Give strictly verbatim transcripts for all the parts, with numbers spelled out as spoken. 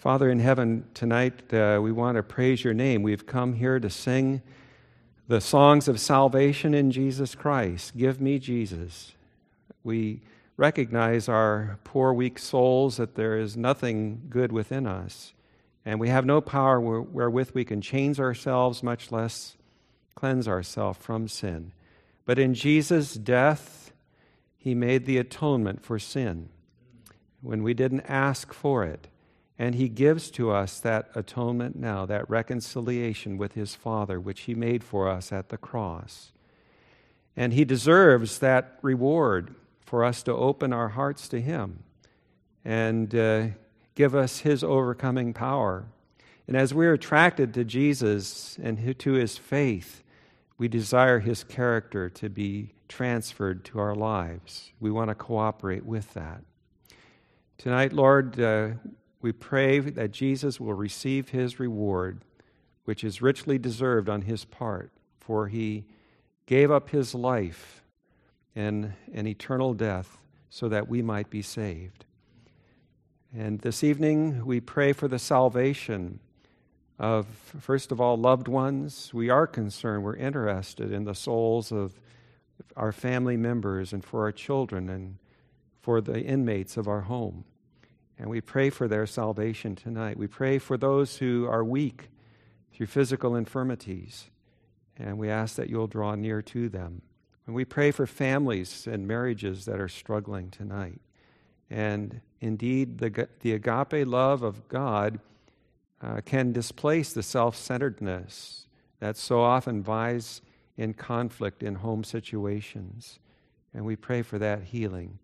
Father in heaven, tonight uh, we want to praise your name. We've come here to sing the songs of salvation in Jesus Christ. Give me Jesus. We recognize our poor, weak souls, that there is nothing good within us, and we have no power wherewith we can change ourselves, much less cleanse ourselves from sin. But in Jesus' death, he made the atonement for sin when we didn't ask for it. And he gives to us that atonement now, that reconciliation with his Father, which he made for us at the cross. And he deserves that reward for us to open our hearts to him and uh, give us his overcoming power. And as we're attracted to Jesus and to his faith, we desire his character to be transferred to our lives. We want to cooperate with that. Tonight, Lord, uh, we pray that Jesus will receive his reward, which is richly deserved on his part, for he gave up his life and an eternal death so that we might be saved. And this evening, we pray for the salvation of, first of all, loved ones. We are concerned, we're interested in the souls of our family members and for our children and for the inmates of our home. And we pray for their salvation tonight. We pray for those who are weak through physical infirmities, and we ask that you'll draw near to them. And we pray for families and marriages that are struggling tonight. And indeed, the, the agape love of God uh, can displace the self-centeredness that so often vies in conflict in home situations. And we pray for that healing.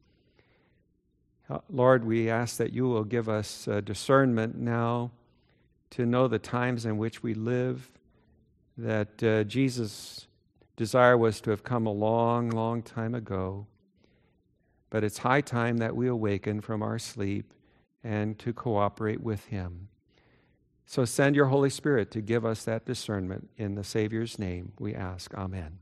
Lord, we ask that you will give us uh, discernment now to know the times in which we live, that uh, Jesus' desire was to have come a long, long time ago, but it's high time that we awaken from our sleep and to cooperate with him. So send your Holy Spirit to give us that discernment. In the Savior's name we ask. Amen.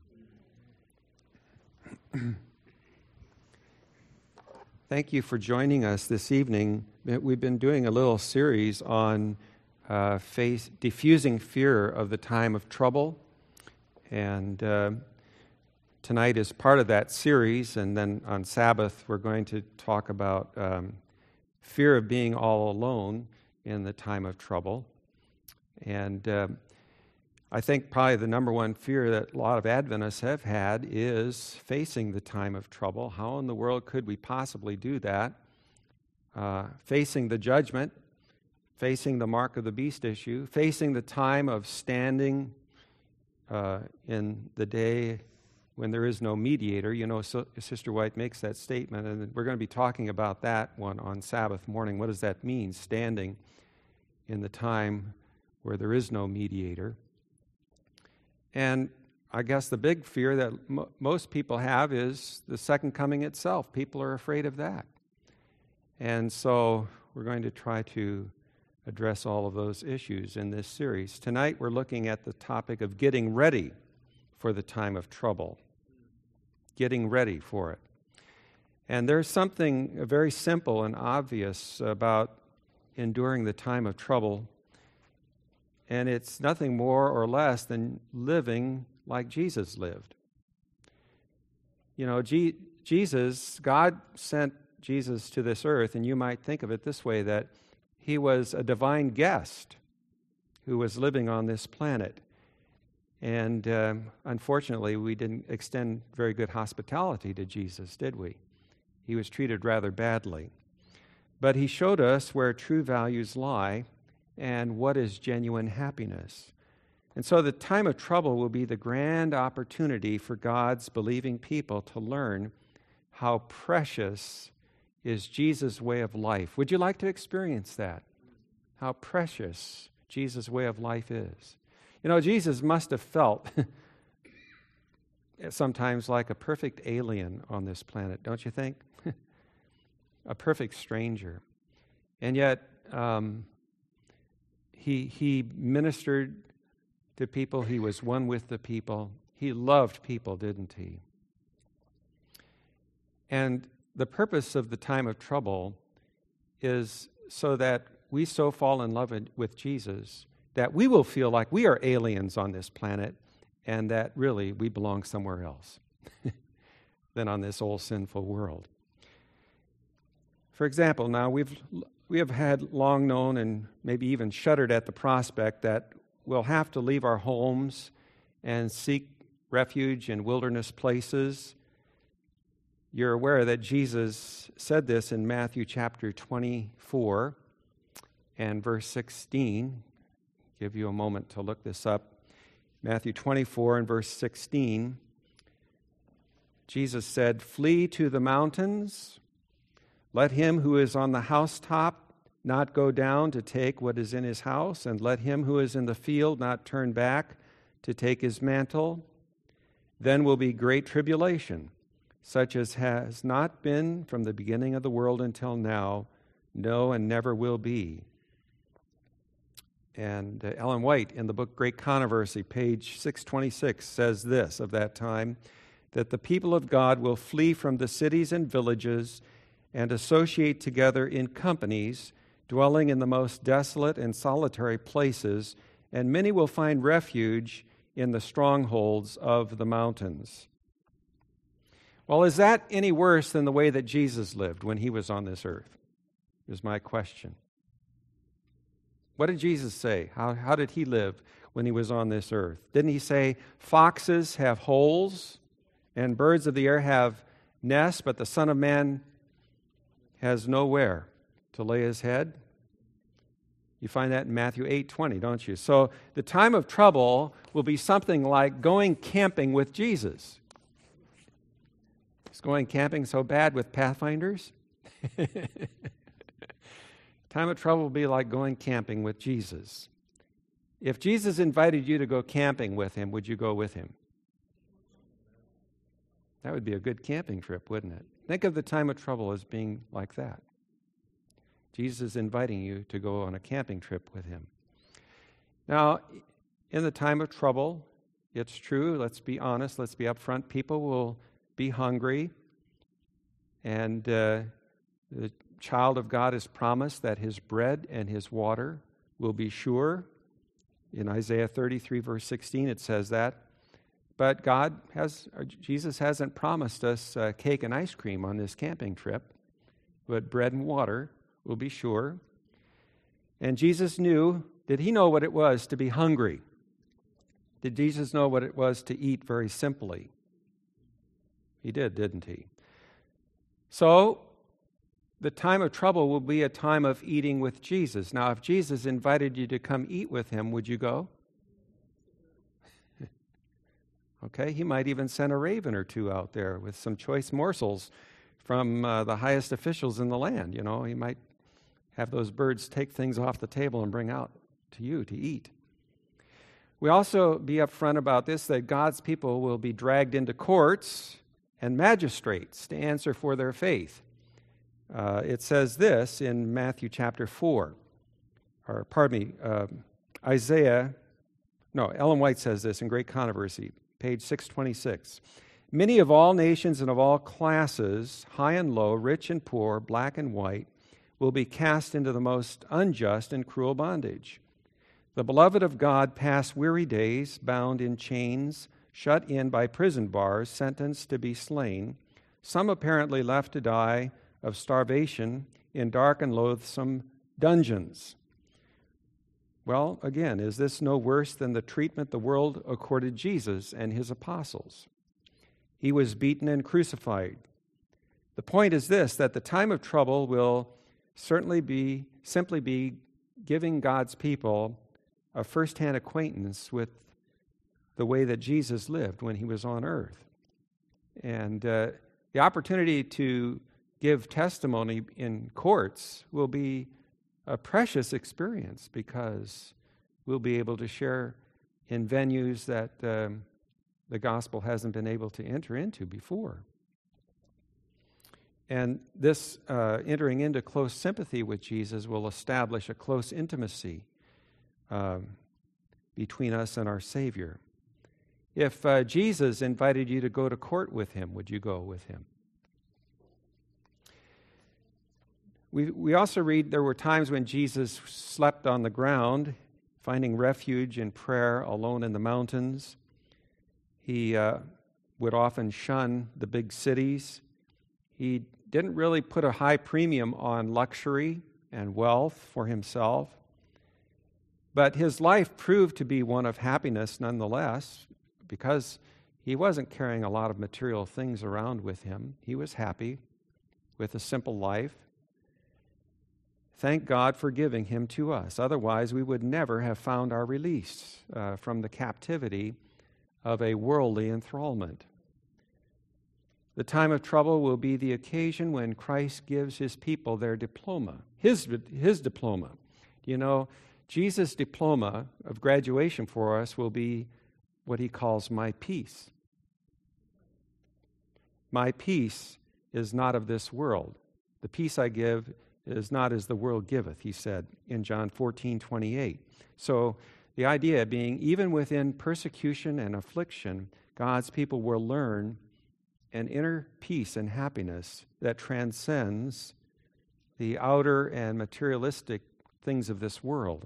Thank you for joining us this evening. We've been doing a little series on uh, face, diffusing fear of the time of trouble. And uh, tonight is part of that series. And then on Sabbath, we're going to talk about um, fear of being all alone in the time of trouble. And uh, I think probably the number one fear that a lot of Adventists have had is facing the time of trouble. How in the world could we possibly do that? Uh, facing the judgment, facing the mark of the beast issue, facing the time of standing uh, in the day when there is no mediator. You know, so Sister White makes that statement, and we're going to be talking about that one on Sabbath morning. What does that mean, standing in the time where there is no mediator? And I guess the big fear that mo- most people have is the second coming itself. People are afraid of that. And so we're going to try to address all of those issues in this series. Tonight we're looking at the topic of getting ready for the time of trouble. Getting ready for it. And there's something very simple and obvious about enduring the time of trouble. And it's nothing more or less than living like Jesus lived. You know, G- Jesus, God sent Jesus to this earth, and you might think of it this way, that he was a divine guest who was living on this planet. And um, unfortunately, we didn't extend very good hospitality to Jesus, did we? He was treated rather badly. But he showed us where true values lie and what is genuine happiness. And so the time of trouble will be the grand opportunity for God's believing people to learn how precious is Jesus' way of life. Would you like to experience that? How precious Jesus' way of life is. You know, Jesus must have felt sometimes like a perfect alien on this planet, don't you think? A perfect stranger. And yet, um, He he ministered to people. He was one with the people. He loved people, didn't he? And the purpose of the time of trouble is so that we so fall in love with Jesus that we will feel like we are aliens on this planet and that really we belong somewhere else than on this old sinful world. For example, now we've we have had long known and maybe even shuddered at the prospect that we'll have to leave our homes and seek refuge in wilderness places. You're aware that Jesus said this in Matthew chapter twenty-four and verse sixteen. Give you a moment to look this up. Matthew twenty-four and verse sixteen. Jesus said, "Flee to the mountains. Let him who is on the housetop not go down to take what is in his house, and let him who is in the field not turn back to take his mantle. Then will be great tribulation, such as has not been from the beginning of the world until now, no, and never will be." And uh, Ellen White, in the book Great Controversy, page six twenty-six, says this of that time, that the people of God will flee from the cities and villages and associate together in companies, dwelling in the most desolate and solitary places, and many will find refuge in the strongholds of the mountains. Well, is that any worse than the way that Jesus lived when he was on this earth? Is my question. What did Jesus say? How, how did he live when he was on this earth? Didn't he say, foxes have holes and birds of the air have nests, but the Son of Man has nowhere to lay his head? You find that in Matthew eight twenty, don't you? So the time of trouble will be something like going camping with Jesus. Is going camping so bad with Pathfinders? Time of trouble will be like going camping with Jesus. If Jesus invited you to go camping with him, would you go with him? That would be a good camping trip, wouldn't it? Think of the time of trouble as being like that. Jesus is inviting you to go on a camping trip with him. Now, in the time of trouble, it's true, let's be honest, let's be upfront, people will be hungry, and uh, the child of God is promised that his bread and his water will be sure. In Isaiah thirty-three, verse sixteen, it says that. But God has, Jesus hasn't promised us uh, cake and ice cream on this camping trip, but bread and water will be sure. And Jesus knew, did he know what it was to be hungry? Did Jesus know what it was to eat very simply? He did, didn't he? So, the time of trouble will be a time of eating with Jesus. Now, if Jesus invited you to come eat with him, would you go? Okay, he might even send a raven or two out there with some choice morsels from uh, the highest officials in the land. You know, he might have those birds take things off the table and bring out to you to eat. We also be upfront about this, that God's people will be dragged into courts and magistrates to answer for their faith. Uh, it says this in Matthew chapter four, or pardon me, uh, Isaiah, no, Ellen White says this in Great Controversy, page six twenty-six. Many of all nations and of all classes, high and low, rich and poor, black and white, will be cast into the most unjust and cruel bondage. The beloved of God pass weary days, bound in chains, shut in by prison bars, sentenced to be slain, some apparently left to die of starvation in dark and loathsome dungeons. Well, again, is this no worse than the treatment the world accorded Jesus and his apostles? He was beaten and crucified. The point is this, that the time of trouble will certainly be, simply be giving God's people a first-hand acquaintance with the way that Jesus lived when he was on earth. And uh, the opportunity to give testimony in courts will be a precious experience because we'll be able to share in venues that um, the gospel hasn't been able to enter into before. And this uh, entering into close sympathy with Jesus will establish a close intimacy um, between us and our Savior. If uh, Jesus invited you to go to court with him, would you go with him? We, we also read there were times when Jesus slept on the ground, finding refuge in prayer alone in the mountains. He uh, would often shun the big cities. He didn't really put a high premium on luxury and wealth for himself. But his life proved to be one of happiness nonetheless, because he wasn't carrying a lot of material things around with him. He was happy with a simple life. Thank God for giving him to us. Otherwise, we would never have found our release uh, from the captivity of a worldly enthrallment. The time of trouble will be the occasion when Christ gives his people their diploma, his, his diploma. You know, Jesus' diploma of graduation for us will be what he calls my peace. My peace is not of this world. The peace I give is not as the world giveth, he said in John fourteen twenty-eight. So the idea being, even within persecution and affliction, God's people will learn an inner peace and happiness that transcends the outer and materialistic things of this world.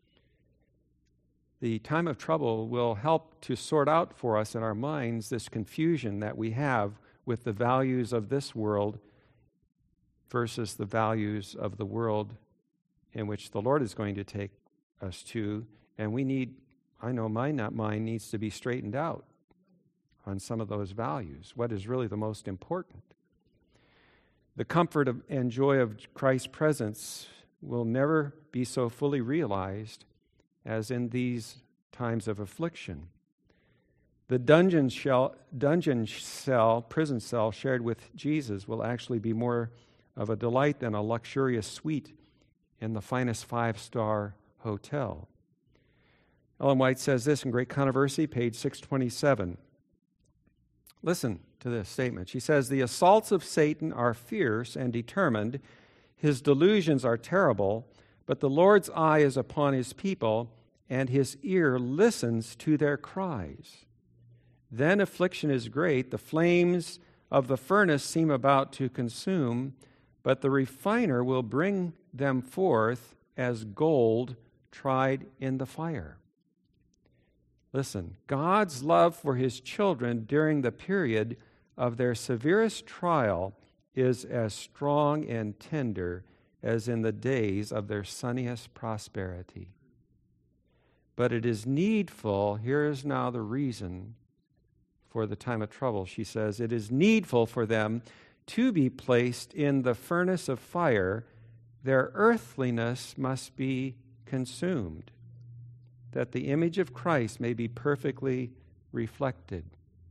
The time of trouble will help to sort out for us in our minds this confusion that we have with the values of this world versus the values of the world in which the Lord is going to take us to. And we need, I know my not mine needs to be straightened out on some of those values. What is really the most important? The comfort of, and joy of Christ's presence will never be so fully realized as in these times of affliction. The dungeon shell, dungeon cell, prison cell shared with Jesus will actually be more of a delight than a luxurious suite in the finest five-star hotel. Ellen White says this in Great Controversy, page six twenty-seven. Listen to this statement. She says, "The assaults of Satan are fierce and determined. His delusions are terrible, but the Lord's eye is upon his people, and his ear listens to their cries. Then affliction is great. The flames of the furnace seem about to consume, but the refiner will bring them forth as gold tried in the fire." Listen, God's love for his children during the period of their severest trial is as strong and tender as in the days of their sunniest prosperity. But it is needful, here is now the reason for the time of trouble, she says, it is needful for them to be placed in the furnace of fire. Their earthliness must be consumed, that the image of Christ may be perfectly reflected.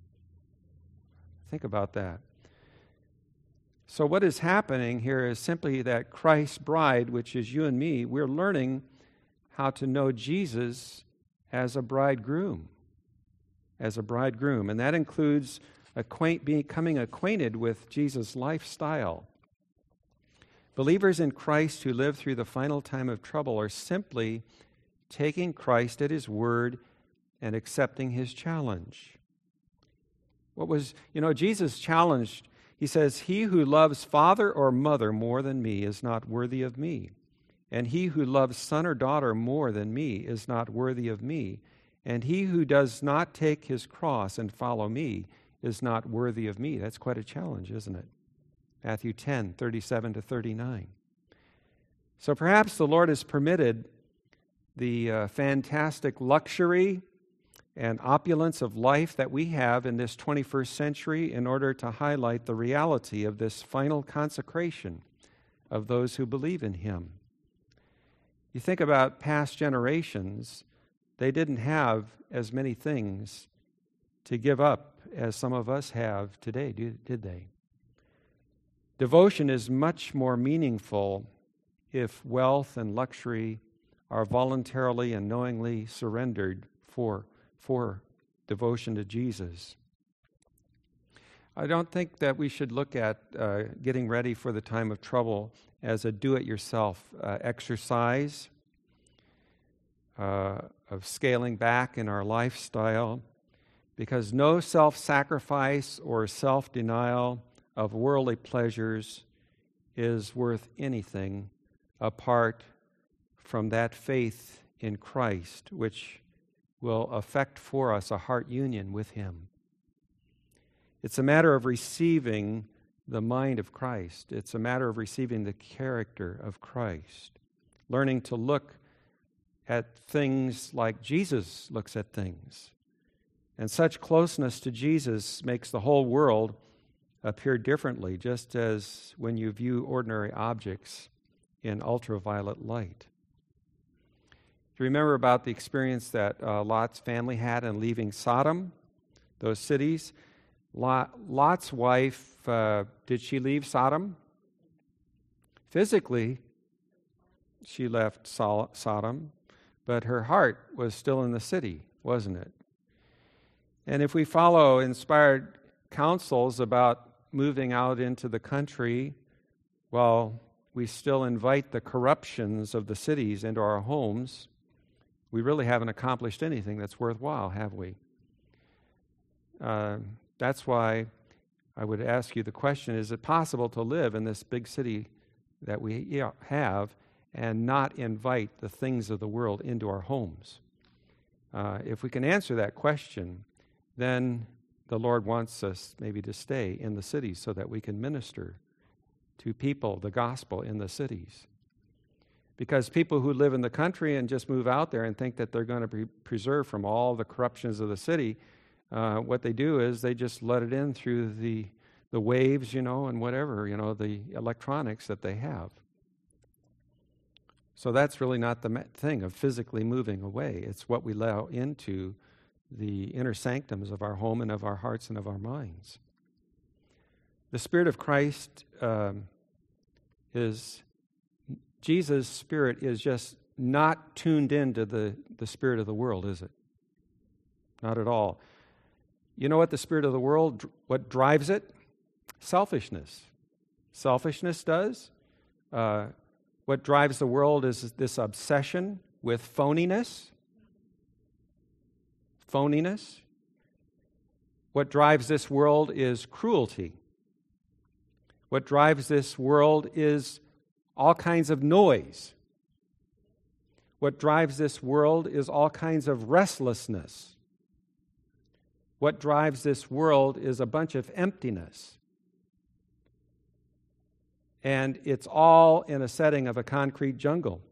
Think about that. So what is happening here is simply that Christ's bride, which is you and me, we're learning how to know Jesus as a bridegroom, as a bridegroom. And that includes acquaint, becoming acquainted with Jesus' lifestyle. Believers in Christ who live through the final time of trouble are simply taking Christ at his word and accepting his challenge. What was, you know, Jesus challenged, he says, "He who loves father or mother more than me is not worthy of me. And he who loves son or daughter more than me is not worthy of me. And he who does not take his cross and follow me is not worthy of me." That's quite a challenge, isn't it? Matthew ten, thirty-seven to thirty-nine. So perhaps the Lord has permitted the uh, fantastic luxury and opulence of life that we have in this twenty-first century in order to highlight the reality of this final consecration of those who believe in him. You think about past generations, they didn't have as many things to give up as some of us have today, did they? Devotion is much more meaningful if wealth and luxury are voluntarily and knowingly surrendered for, for devotion to Jesus. I don't think that we should look at uh, getting ready for the time of trouble as a do-it-yourself uh, exercise uh, of scaling back in our lifestyle, because no self-sacrifice or self-denial of worldly pleasures is worth anything apart from that faith in Christ, which will effect for us a heart union with Him. It's a matter of receiving the mind of Christ. It's a matter of receiving the character of Christ, learning to look at things like Jesus looks at things. And such closeness to Jesus makes the whole world appear differently, just as when you view ordinary objects in ultraviolet light. Do you remember about the experience that uh, Lot's family had in leaving Sodom, those cities? Lot, Lot's wife, uh, did she leave Sodom? Physically, she left Sol- Sodom, but her heart was still in the city, wasn't it? And if we follow inspired counsels about moving out into the country, well, we still invite the corruptions of the cities into our homes, we really haven't accomplished anything that's worthwhile, have we? Uh, that's why I would ask you the question, is it possible to live in this big city that we have and not invite the things of the world into our homes? Uh, if we can answer that question, then the Lord wants us maybe to stay in the cities so that we can minister to people the gospel in the cities. Because people who live in the country and just move out there and think that they're going to be preserved from all the corruptions of the city, uh, what they do is they just let it in through the the waves, you know, and whatever, you know, the electronics that they have. So that's really not the thing of physically moving away. It's what we allow into the inner sanctums of our home and of our hearts and of our minds. The Spirit of Christ um, is, Jesus' Spirit is just not tuned into the, the spirit of the world, is it? Not at all. You know what the spirit of the world, what drives it? Selfishness. Selfishness does. Uh, what drives the world is this obsession with phoniness. Phoniness. What drives this world is cruelty. What drives this world is all kinds of noise. What drives this world is all kinds of restlessness. What drives this world is a bunch of emptiness. And it's all in a setting of a concrete jungle.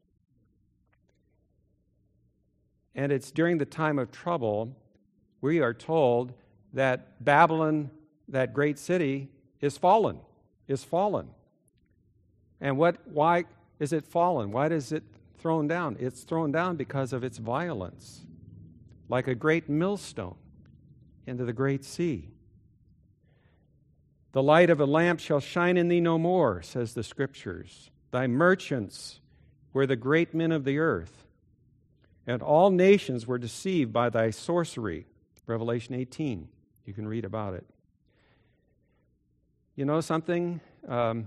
And it's during the time of trouble, we are told that Babylon, that great city, is fallen, is fallen. And what? Why is it fallen? Why is it thrown down? It's thrown down because of its violence, like a great millstone into the great sea. The light of a lamp shall shine in thee no more, says the Scriptures. Thy merchants were the great men of the earth, and all nations were deceived by thy sorcery. Revelation eighteen. You can read about it. You know something? Um,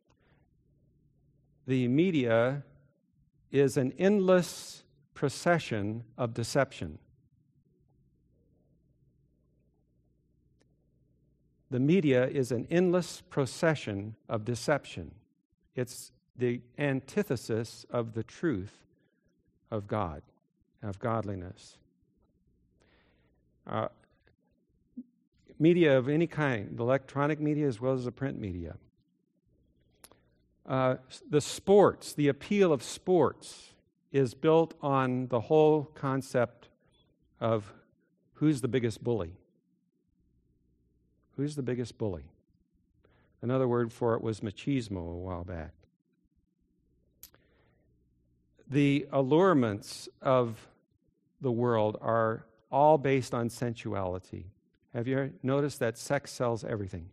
the media is an endless procession of deception. The media is an endless procession of deception. It's the antithesis of the truth of God, of godliness. Uh, media of any kind, the electronic media as well as the print media. Uh, the sports, the appeal of sports is built on the whole concept of who's the biggest bully. Who's the biggest bully? Another word for it was machismo a while back. The allurements of the world are all based on sensuality. Have you noticed that sex sells everything?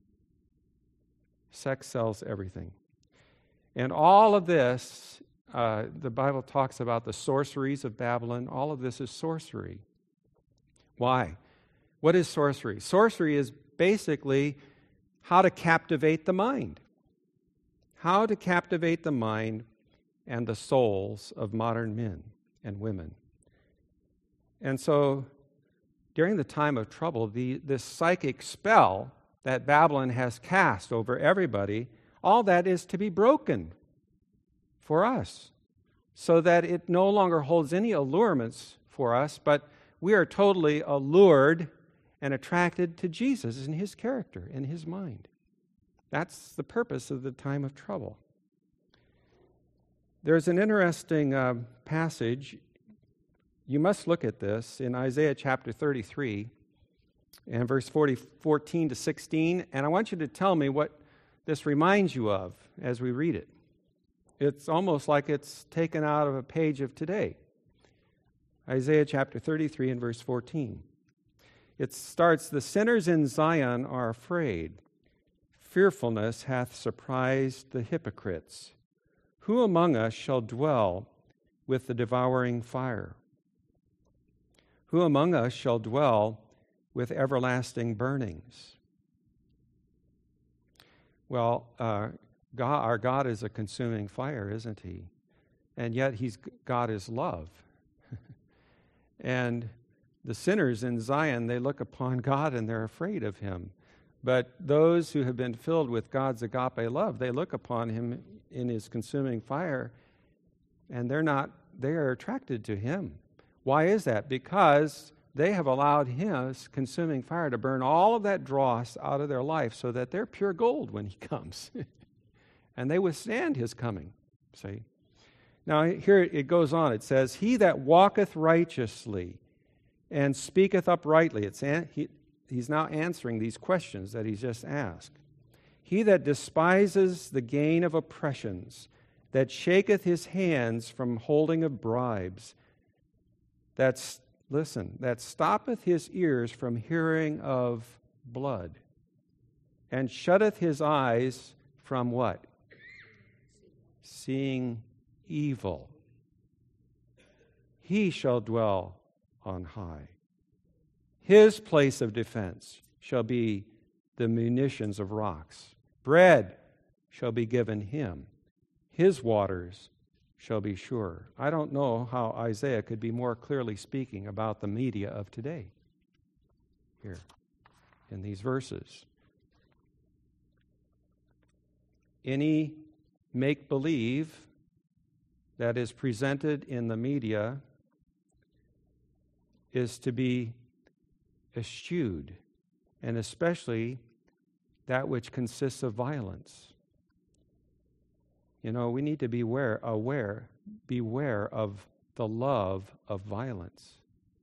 Sex sells everything. And all of this, uh, the Bible talks about the sorceries of Babylon. All of this is sorcery. Why? What is sorcery? Sorcery is basically how to captivate the mind. How to captivate the mind and the souls of modern men and women. And so, during the time of trouble, the, this psychic spell that Babylon has cast over everybody, all that is to be broken for us, so that it no longer holds any allurements for us, but we are totally allured and attracted to Jesus and his character and his mind. That's the purpose of the time of trouble. There's an interesting uh, passage. You must look at this in Isaiah chapter thirty-three and verse forty, fourteen to sixteen, and I want you to tell me what this reminds you of as we read it. It's almost like it's taken out of a page of today. Isaiah chapter thirty-three and verse fourteen. It starts, "The sinners in Zion are afraid. Fearfulness hath surprised the hypocrites. Who among us shall dwell with the devouring fire? Who among us shall dwell with everlasting burnings?" Well, uh, God, our God is a consuming fire, isn't he? And yet he's God is love. And the sinners in Zion, they look upon God and they're afraid of him. But those who have been filled with God's agape love, they look upon him in his consuming fire, and they're not, they are attracted to him. Why is that? Because they have allowed his consuming fire to burn all of that dross out of their life so that they're pure gold when he comes. And they withstand his coming, see? Now, here it goes on. It says, "He that walketh righteously and speaketh uprightly." It's an, he, he's now answering these questions that he's just asked. "He that despises the gain of oppressions, that shaketh his hands from holding of bribes, that's, listen, that stoppeth his ears from hearing of blood, and shutteth his eyes from" what? "Seeing evil. He shall dwell on high. His place of defense shall be the munitions of rocks. Bread shall be given him. His waters shall be sure." I don't know how Isaiah could be more clearly speaking about the media of today here in these verses. Any make-believe that is presented in the media is to be eschewed, and especially that which consists of violence. You know, we need to be aware, aware, beware of the love of violence.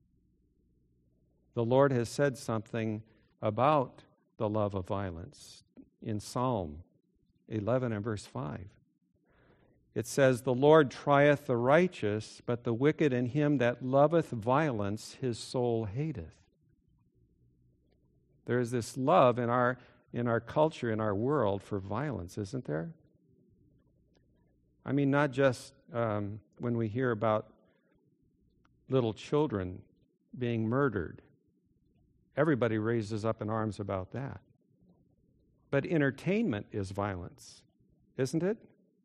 The Lord has said something about the love of violence in Psalm eleven and verse five. It says, "The Lord trieth the righteous, but the wicked and him that loveth violence his soul hateth." There is this love in our in our culture, in our world, for violence, isn't there? I mean, not just um, when we hear about little children being murdered. Everybody raises up in arms about that. But entertainment is violence, isn't it?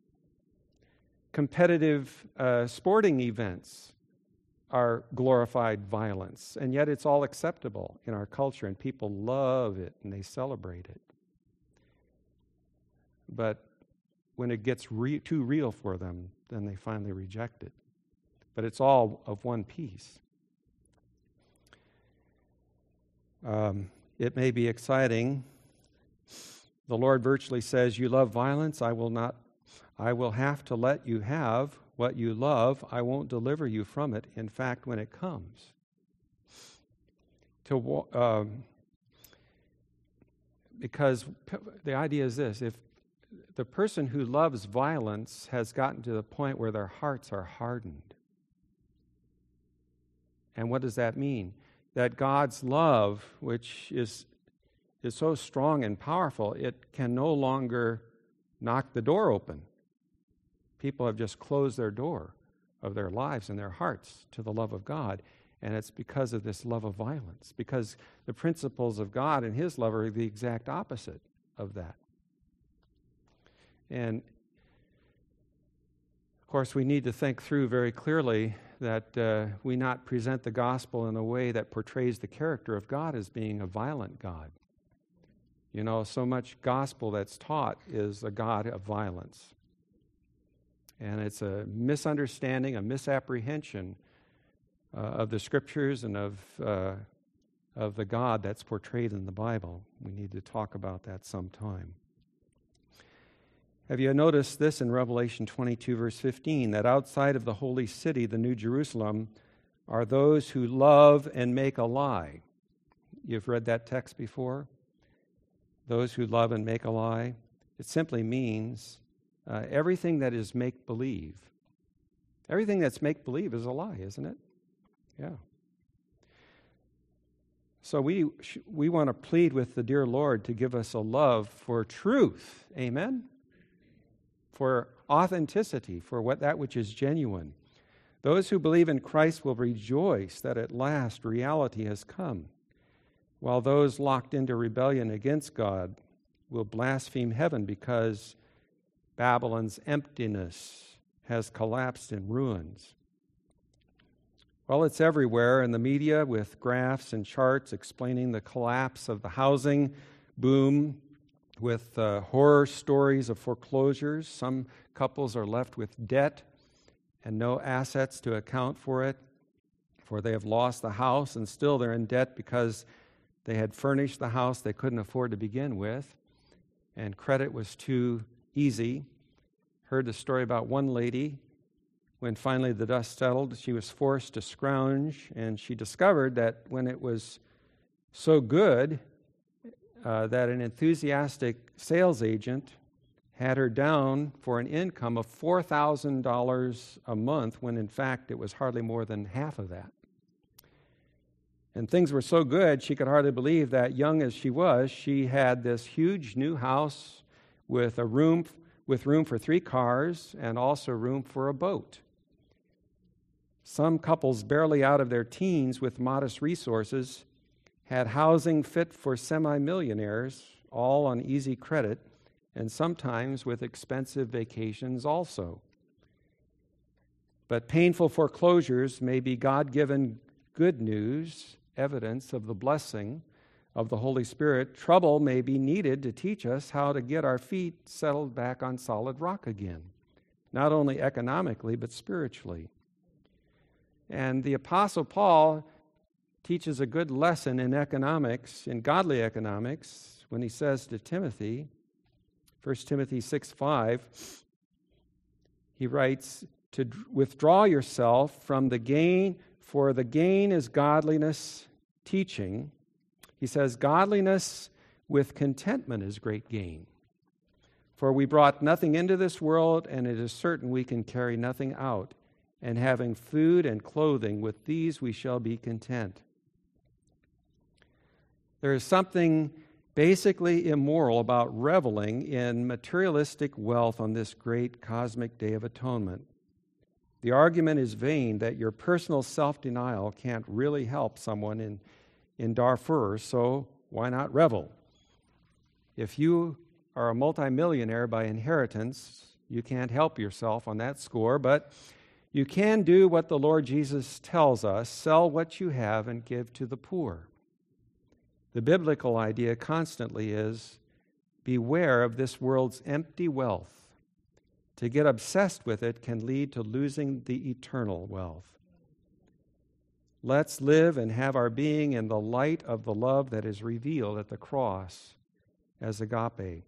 Competitive uh, sporting events are glorified violence, and yet it's all acceptable in our culture, and people love it, and they celebrate it. But when it gets re- too real for them, then they finally reject it. But it's all of one piece. Um, it may be exciting. The Lord virtually says, "You love violence, I will not I will have to let you have what you love. I won't deliver you from it. In fact, when it comes." To um, because the idea is this: if the person who loves violence has gotten to the point where their hearts are hardened, and what does that mean? That God's love, which is is so strong and powerful, it can no longer knock the door open. People have just closed their door of their lives and their hearts to the love of God, and it's because of this love of violence, because the principles of God and his love are the exact opposite of that. And of course, we need to think through very clearly that uh, we not present the gospel in a way that portrays the character of God as being a violent God. You know, so much gospel that's taught is a God of violence. And it's a misunderstanding, a misapprehension uh, of the Scriptures and of uh, of the God that's portrayed in the Bible. We need to talk about that sometime. Have you noticed this in Revelation twenty-two, verse fifteen, that outside of the holy city, the New Jerusalem, are those who love and make a lie? You've read that text before? Those who love and make a lie. It simply means uh, everything that is make-believe. Everything that's make-believe is a lie, isn't it? Yeah. So we we want to plead with the dear Lord to give us a love for truth. Amen? For authenticity, for what that which is genuine. Those who believe in Christ will rejoice that at last reality has come, while those locked into rebellion against God will blaspheme heaven because Babylon's emptiness has collapsed in ruins. Well, it's everywhere in the media with graphs and charts explaining the collapse of the housing boom, with uh, horror stories of foreclosures. Some couples are left with debt and no assets to account for it, for they have lost the house and still they're in debt because they had furnished the house they couldn't afford to begin with, and credit was too easy. Heard the story about one lady. When finally the dust settled, she was forced to scrounge, and she discovered that when it was so good uh, that an enthusiastic sales agent had her down for an income of four thousand dollars a month, when in fact it was hardly more than half of that. And things were so good, she could hardly believe that, young as she was, she had this huge new house with a room with room for three cars and also room for a boat. Some couples barely out of their teens with modest resources had housing fit for semi-millionaires, all on easy credit, and sometimes with expensive vacations also. But painful foreclosures may be God-given good news, evidence of the blessing of the Holy Spirit. Trouble may be needed to teach us how to get our feet settled back on solid rock again, not only economically, but spiritually. And the Apostle Paul teaches a good lesson in economics, in godly economics, when he says to Timothy, First Timothy six five, he writes, to withdraw yourself from the gain, for the gain is godliness teaching. He says, godliness with contentment is great gain. For we brought nothing into this world, and it is certain we can carry nothing out. And having food and clothing, with these we shall be content. There is something basically immoral about reveling in materialistic wealth on this great cosmic day of atonement. The argument is vain that your personal self-denial can't really help someone in, in Darfur, so why not revel? If you are a multimillionaire by inheritance, you can't help yourself on that score, but you can do what the Lord Jesus tells us: sell what you have and give to the poor. The biblical idea constantly is, beware of this world's empty wealth. To get obsessed with it can lead to losing the eternal wealth. Let's live and have our being in the light of the love that is revealed at the cross as agape.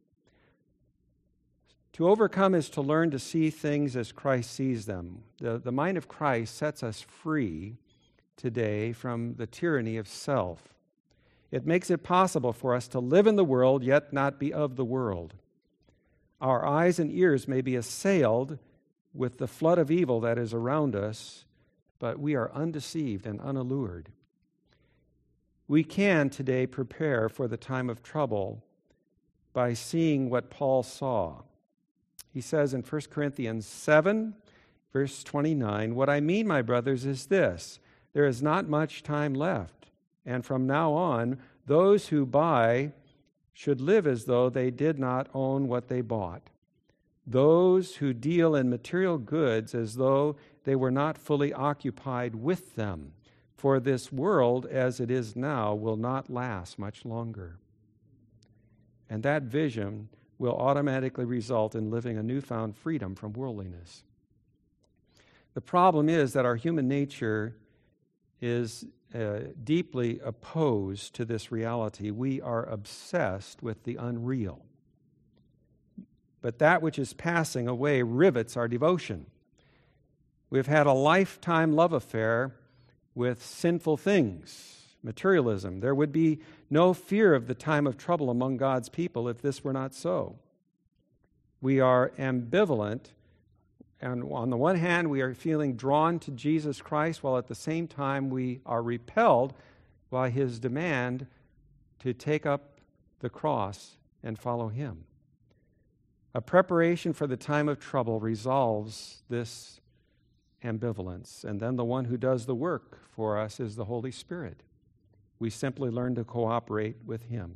To overcome is to learn to see things as Christ sees them. The, the mind of Christ sets us free today from the tyranny of self. It makes it possible for us to live in the world, yet not be of the world. Our eyes and ears may be assailed with the flood of evil that is around us, but we are undeceived and unallured. We can today prepare for the time of trouble by seeing what Paul saw. He says in First Corinthians seven, verse twenty-nine, "What I mean, my brothers, is this: there is not much time left, and from now on, those who buy should live as though they did not own what they bought. Those who deal in material goods as though they were not fully occupied with them. For this world, as it is now, will not last much longer." And that vision will automatically result in living a newfound freedom from worldliness. The problem is that our human nature is uh, deeply opposed to this reality. We are obsessed with the unreal. But that which is passing away rivets our devotion. We've had a lifetime love affair with sinful things, materialism. There would be no fear of the time of trouble among God's people if this were not so. We are ambivalent, and on the one hand, we are feeling drawn to Jesus Christ, while at the same time we are repelled by his demand to take up the cross and follow him. A preparation for the time of trouble resolves this ambivalence, and then the one who does the work for us is the Holy Spirit. We simply learn to cooperate with him.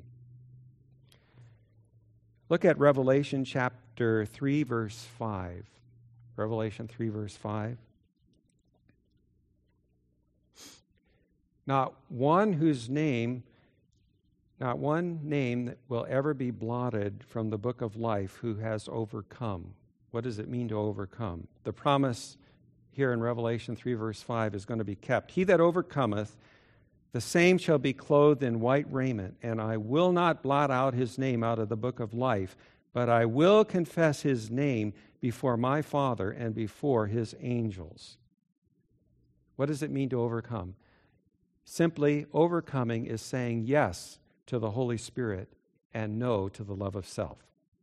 Look at Revelation chapter three, verse five. Revelation three, verse five. Not one whose name, not one name that will ever be blotted from the book of life who has overcome. What does it mean to overcome? The promise here in Revelation three, verse five is going to be kept. He that overcometh, the same shall be clothed in white raiment, and I will not blot out his name out of the book of life, but I will confess his name before my Father and before his angels. What does it mean to overcome? Simply, overcoming is saying yes to the Holy Spirit and no to the love of self.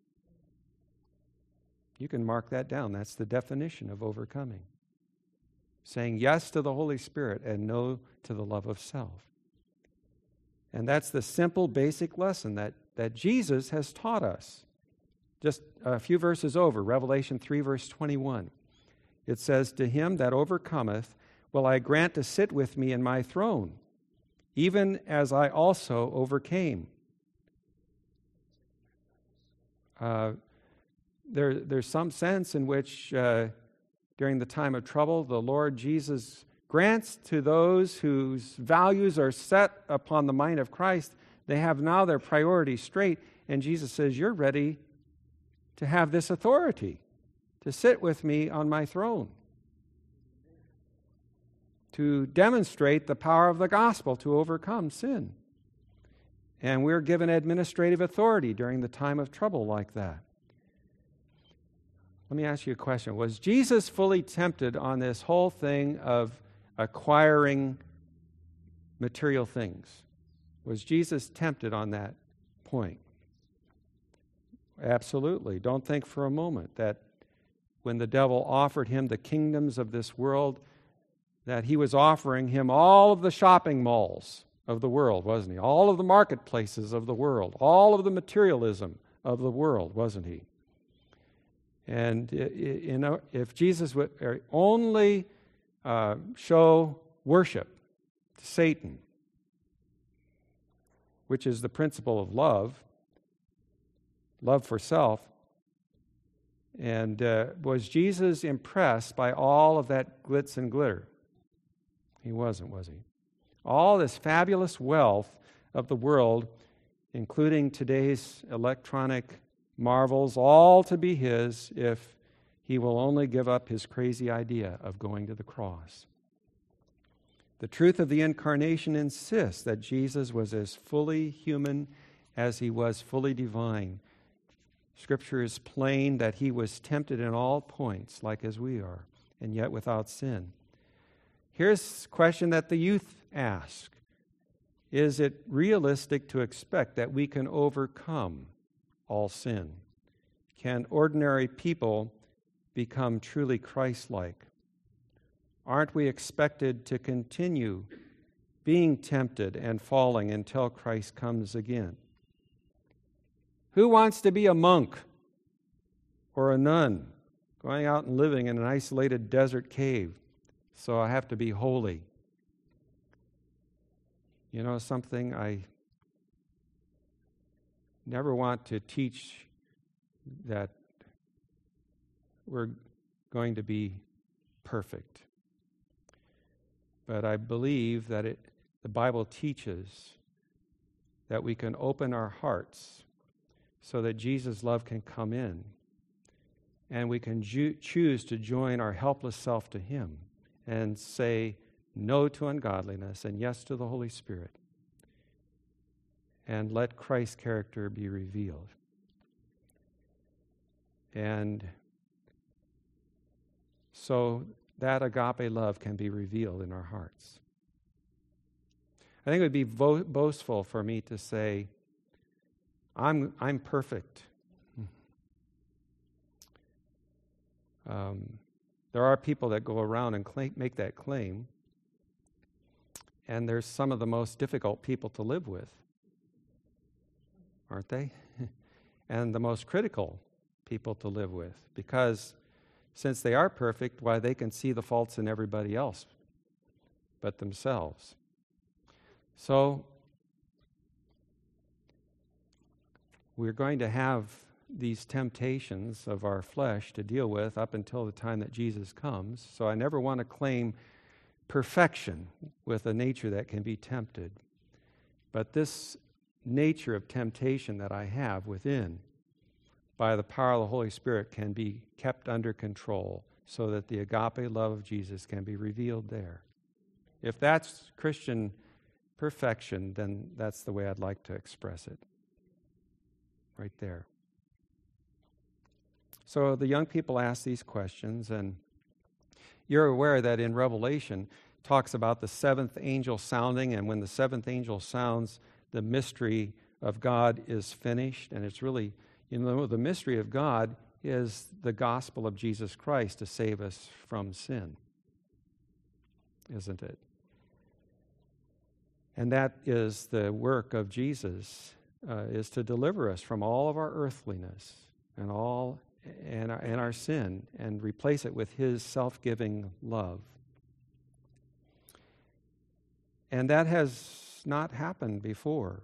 You can mark that down. That's the definition of overcoming. Saying yes to the Holy Spirit and no to the love of self. And that's the simple, basic lesson that, that Jesus has taught us. Just a few verses over, Revelation three, verse twenty-one. It says, to him that overcometh will I grant to sit with me in my throne, even as I also overcame. Uh, there, there's some sense in which uh, during the time of trouble, the Lord Jesus grants to those whose values are set upon the mind of Christ, they have now their priorities straight, and Jesus says, you're ready to have this authority, to sit with me on my throne, to demonstrate the power of the gospel to overcome sin. And we're given administrative authority during the time of trouble like that. Let me ask you a question. Was Jesus fully tempted on this whole thing of acquiring material things? Was Jesus tempted on that point? Absolutely. Don't think for a moment that when the devil offered him the kingdoms of this world, that he was offering him all of the shopping malls of the world, wasn't he? All of the marketplaces of the world, all of the materialism of the world, wasn't he? And you know, if Jesus would only uh, show worship to Satan, which is the principle of love, love for self, and uh, was Jesus impressed by all of that glitz and glitter? He wasn't, was he? All this fabulous wealth of the world, including today's electronic marvels, all to be his if he will only give up his crazy idea of going to the cross. The truth of the incarnation insists that Jesus was as fully human as he was fully divine. Scripture is plain that he was tempted in all points, like as we are, and yet without sin. Here's a question that the youth ask. Is it realistic to expect that we can overcome all sin? Can ordinary people become truly Christ-like? Aren't we expected to continue being tempted and falling until Christ comes again? Who wants to be a monk or a nun, going out and living in an isolated desert cave? So I have to be holy. You know something? I never want to teach that we're going to be perfect. But I believe that it, the Bible teaches that we can open our hearts so that Jesus' love can come in. And we can ju- choose to join our helpless self to Him and say no to ungodliness and yes to the Holy Spirit. And let Christ's character be revealed. And so that agape love can be revealed in our hearts. I think it would be vo- boastful for me to say, I'm, I'm perfect. Um, there are people that go around and claim, make that claim, and they're some of the most difficult people to live with, aren't they? And the most critical people to live with, because since they are perfect, why, they can see the faults in everybody else but themselves. So we're going to have these temptations of our flesh to deal with up until the time that Jesus comes. So I never want to claim perfection with a nature that can be tempted. But this nature of temptation that I have within, by the power of the Holy Spirit, can be kept under control so that the agape love of Jesus can be revealed there. If that's Christian perfection, then that's the way I'd like to express it. Right there. So the young people ask these questions, and you're aware that in Revelation talks about the seventh angel sounding, and when the seventh angel sounds, the mystery of God is finished. And it's really, you know, the mystery of God is the gospel of Jesus Christ to save us from sin, isn't it? And that is the work of Jesus, uh, is to deliver us from all of our earthliness and all and our, and our sin, and replace it with His self-giving love. And that has not happened before.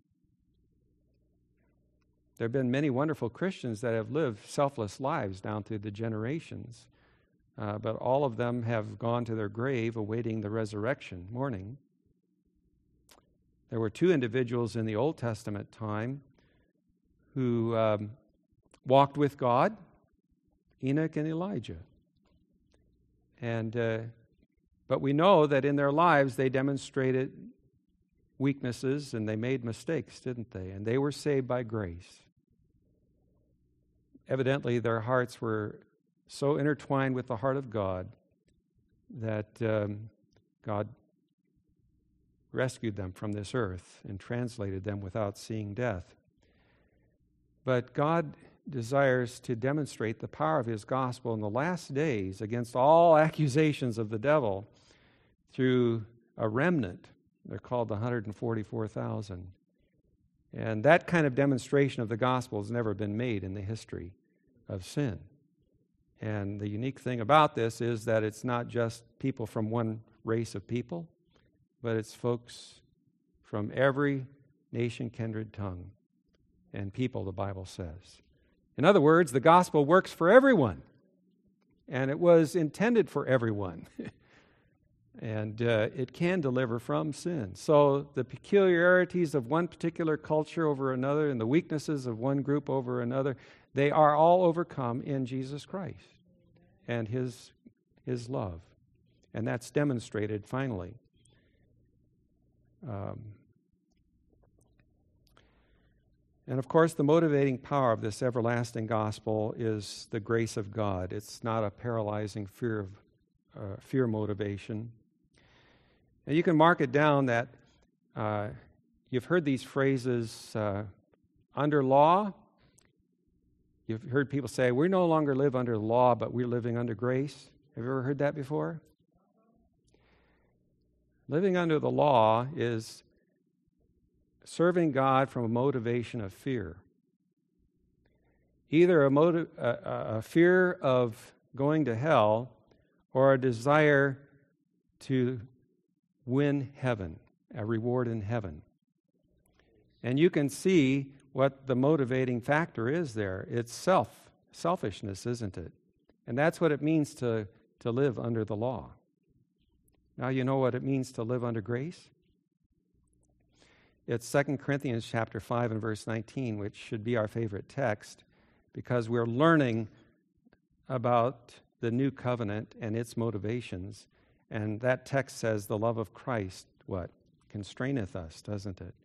There have been many wonderful Christians that have lived selfless lives down through the generations, uh, but all of them have gone to their grave awaiting the resurrection morning. There were two individuals in the Old Testament time who um, walked with God, Enoch and Elijah. And uh, but we know that in their lives they demonstrated weaknesses and they made mistakes, didn't they? And they were saved by grace. Evidently, their hearts were so intertwined with the heart of God that um, God rescued them from this earth and translated them without seeing death. But God desires to demonstrate the power of His gospel in the last days against all accusations of the devil through a remnant. They're called the one hundred forty-four thousand. And that kind of demonstration of the gospel has never been made in the history of sin. And the unique thing about this is that it's not just people from one race of people, but it's folks from every nation, kindred, tongue, and people, the Bible says. In other words, the gospel works for everyone, and it was intended for everyone. And uh, it can deliver from sin. So the peculiarities of one particular culture over another and the weaknesses of one group over another, they are all overcome in Jesus Christ and His, His love. And that's demonstrated finally. Um, and of course, the motivating power of this everlasting gospel is the grace of God. It's not a paralyzing fear of uh, fear motivation. And you can mark it down that uh, you've heard these phrases, uh, under law. You've heard people say, we no longer live under law, but we're living under grace. Have you ever heard that before? Living under the law is serving God from a motivation of fear. Either a, motive, a, a fear of going to hell or a desire to win heaven, a reward in heaven. And you can see what the motivating factor is there. It's self, selfishness, isn't it? And that's what it means to, to live under the law. Now you know what it means to live under grace? It's Second Corinthians chapter five and verse nineteen, which should be our favorite text, because we're learning about the new covenant and its motivations. And that text says the love of Christ, what? Constraineth us, doesn't it?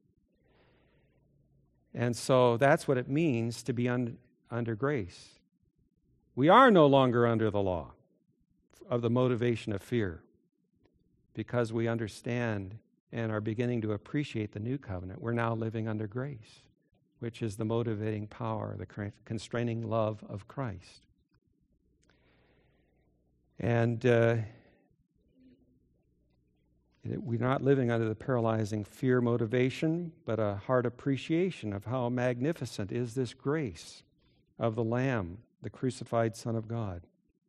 And so that's what it means to be un- under grace. We are no longer under the law of the motivation of fear, because we understand and are beginning to appreciate the new covenant. We're now living under grace, which is the motivating power, the constraining love of Christ. And uh, we're not living under the paralyzing fear motivation, but a heart appreciation of how magnificent is this grace of the Lamb, the crucified Son of God.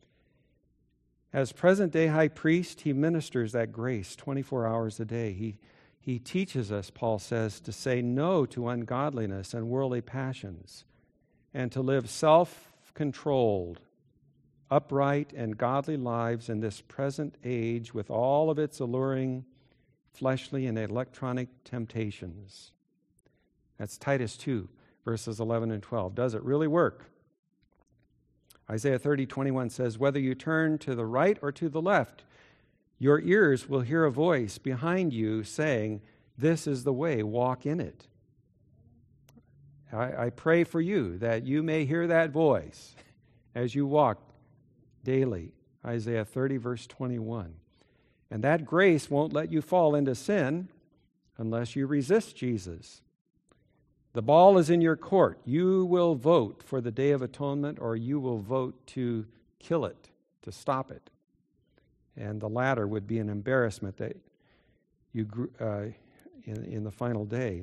As present-day high priest, he ministers that grace twenty-four hours a day. He, he teaches us, Paul says, to say no to ungodliness and worldly passions, and to live self-controlled, upright, and godly lives in this present age with all of its alluring fleshly and electronic temptations. That's Titus two, verses eleven and twelve. Does it really work? Isaiah thirty, twenty-one says, whether you turn to the right or to the left, your ears will hear a voice behind you saying, this is the way, walk in it. I, I pray for you that you may hear that voice as you walk daily. Isaiah thirty, verse twenty-one. And that grace won't let you fall into sin unless you resist Jesus. The ball is in your court. You will vote for the Day of Atonement, or you will vote to kill it, to stop it. And the latter would be an embarrassment that you uh, in, in the final day.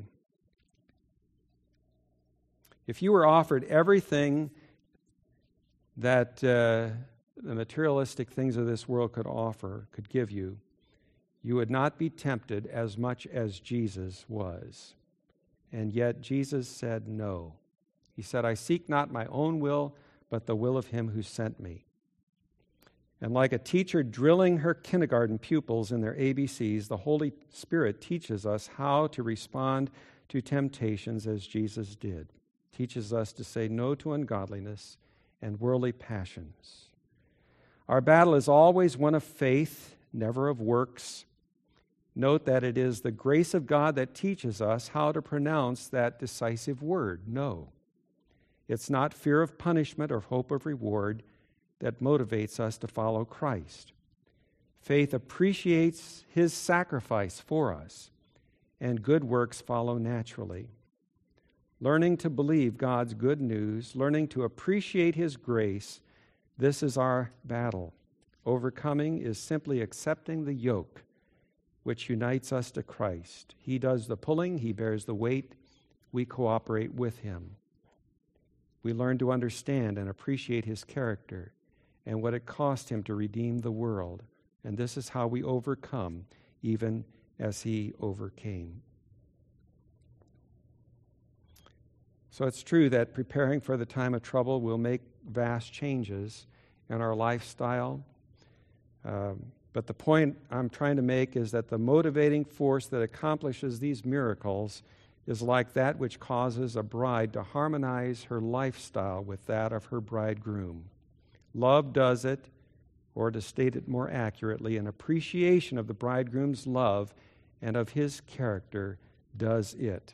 If you were offered everything that uh, the materialistic things of this world could offer, could give you, you would not be tempted as much as Jesus was. And yet Jesus said no. He said, I seek not my own will, but the will of him who sent me. And like a teacher drilling her kindergarten pupils in their A B Cs, the Holy Spirit teaches us how to respond to temptations as Jesus did. Teaches us to say no to ungodliness and worldly passions. Our battle is always one of faith, never of works. Note that it is the grace of God that teaches us how to pronounce that decisive word, no. It's not fear of punishment or hope of reward that motivates us to follow Christ. Faith appreciates his sacrifice for us, and good works follow naturally. Learning to believe God's good news, learning to appreciate his grace, this is our battle. Overcoming is simply accepting the yoke which unites us to Christ. He does the pulling, he bears the weight, we cooperate with him. We learn to understand and appreciate his character and what it cost him to redeem the world. And this is how we overcome, even as he overcame. So it's true that preparing for the time of trouble will make vast changes in our lifestyle. Um, But the point I'm trying to make is that the motivating force that accomplishes these miracles is like that which causes a bride to harmonize her lifestyle with that of her bridegroom. Love does it, or to state it more accurately, an appreciation of the bridegroom's love and of his character does it.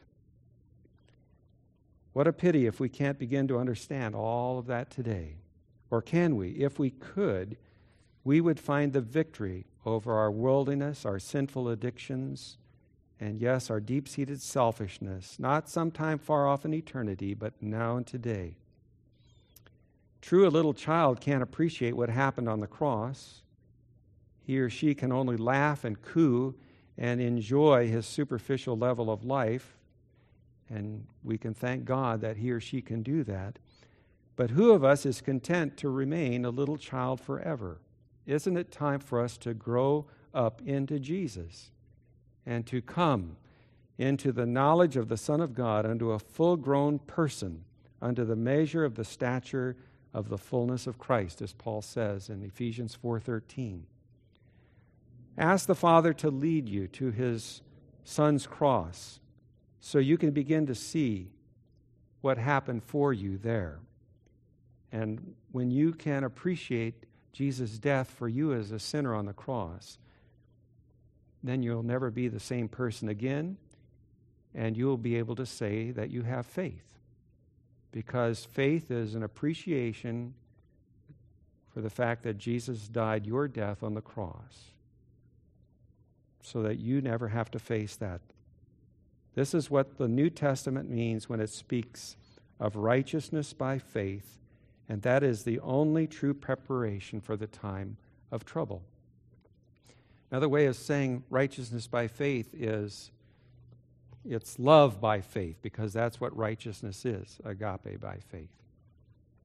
What a pity if we can't begin to understand all of that today. Or can we? If we could, we would find the victory over our worldliness, our sinful addictions, and yes, our deep-seated selfishness, not sometime far off in eternity, but now and today. True, a little child can't appreciate what happened on the cross. He or she can only laugh and coo and enjoy his superficial level of life, and we can thank God that he or she can do that. But who of us is content to remain a little child forever? Isn't it time for us to grow up into Jesus and to come into the knowledge of the Son of God, unto a full-grown person, unto the measure of the stature of the fullness of Christ, as Paul says in Ephesians four thirteen. Ask the Father to lead you to his Son's cross so you can begin to see what happened for you there. And when you can appreciate Jesus' death for you as a sinner on the cross, then you'll never be the same person again, and you'll be able to say that you have faith. Because faith is an appreciation for the fact that Jesus died your death on the cross, so that you never have to face that. This is what the New Testament means when it speaks of righteousness by faith, and that is the only true preparation for the time of trouble. Another way of saying righteousness by faith is it's love by faith, because that's what righteousness is, agape by faith.